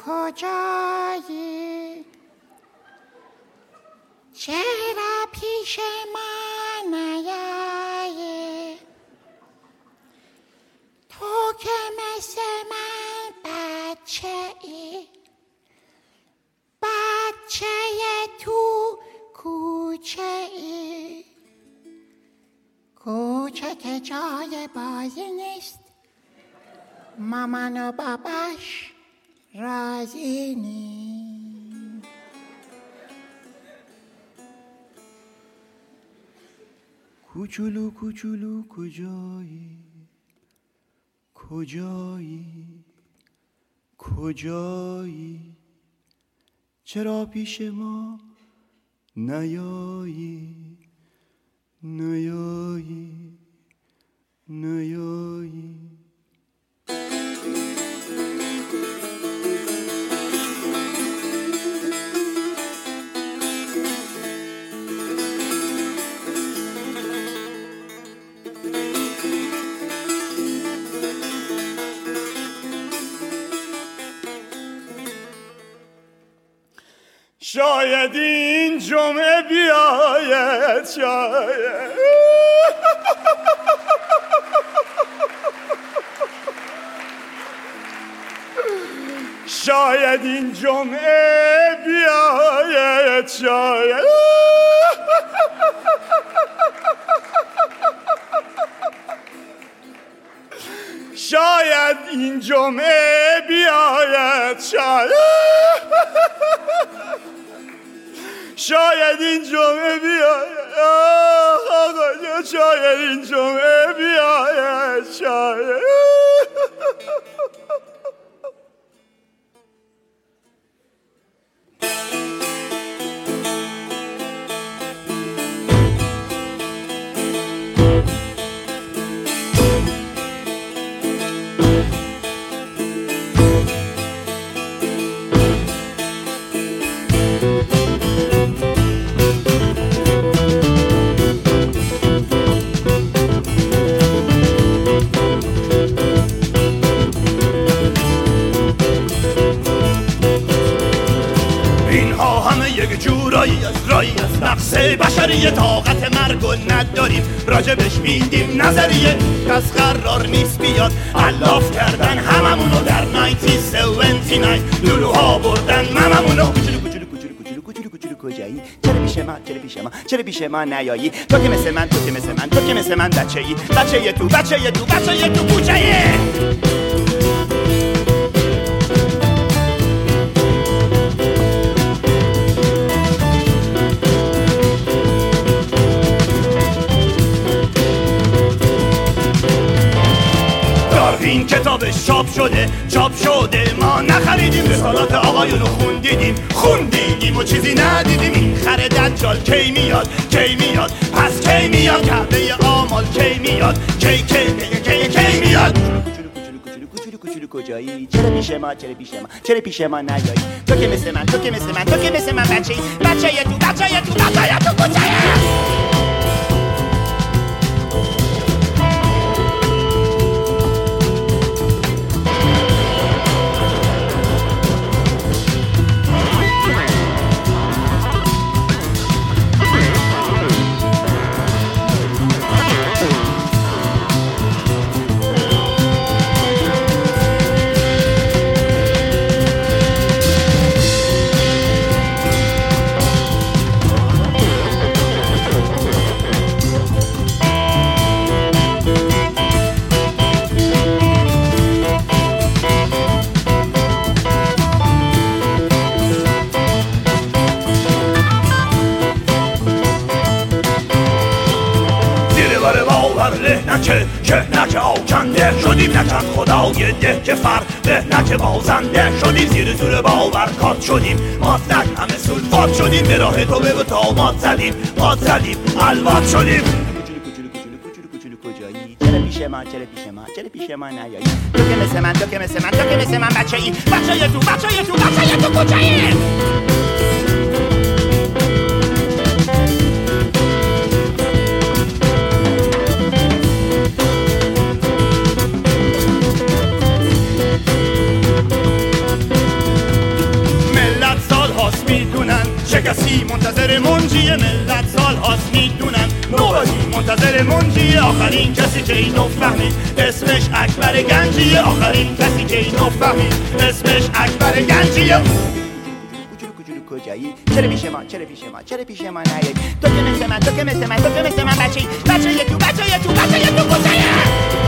کجایی؟ چرا پیش من نیایی؟ تو که مثل من بچه‌ای، بچه تو کوچه‌ای، کوچه که جای بازی نیست، مامان و باباش راضی نیست. کوچولو کوچولو کجایی؟ کجایی؟ کجایی؟ چرا پیش ما نیایی؟ نیایی؟ نیایی؟ شاید این جمعه بیاید، شاید این جمعه بیاید، شاید این جمعه بیاید، شاید این جمعه بیاید، شاید این جمعه بیاید، شاید. نقص بشری طاقت مرگو نداریم، راجبش میدیم نظریه، کس قرار نیست بیاد علاف کردن هممونو. در 1979 لولوها بردن مممونو. کوچولو کوچولو کوچولو کوچولو کوچولو کوچولو کجایی؟ چرا پیش ما، چرا پیش ما، چرا پیش ما نیایی؟ تو که مثل من، تو که مثل من، تو که مثل من بچه‌ای، بچه تو، بچه تو، بچه تو کوچه‌ای. این کتابش چاپ شده ما نخریدیم، رسالات آقایونو خوندیدیم و چیزی ندیدیم. این خر دجال کی میاد پس کی میاد؟ کعبه آمال کی میاد کی میاد؟ کوچولو کجایی؟ چرا پیش ما، چرا پیش ما نیایی؟ تو که مثل من، تو که مثل من، تو که مثل من بچه تو کوچه‌ای. که نکه آکنده شدیم، نکن خدای ده که فرده نکه بازنده شدیم، زیر زور باور کات شدیم، مازدک همه سلفات شدیم، به راه تو به تا مات زدیم الوات شدیم. کوچولو کجایی؟ چرا پیش ما نیایی؟ تو که مثل من، تو که مثل من بچه‌ای، بچه تو کوچه‌ای. کسی منتظر منجی ملت سال هاست میدونن نوبادی منتظر منجی آخرین کسی که اینو فهمید اسمش اکبر گنجیه آخرین کسی که اینو فهمید اسمش اکبر گنجیه کجایی؟ چرا پیش ما؟ چرا پیش ما؟ چرا پیش ما نیایی؟ تو که مثل من، تو که مثل من، تو که مثل من بچه‌ای تو کجایی؟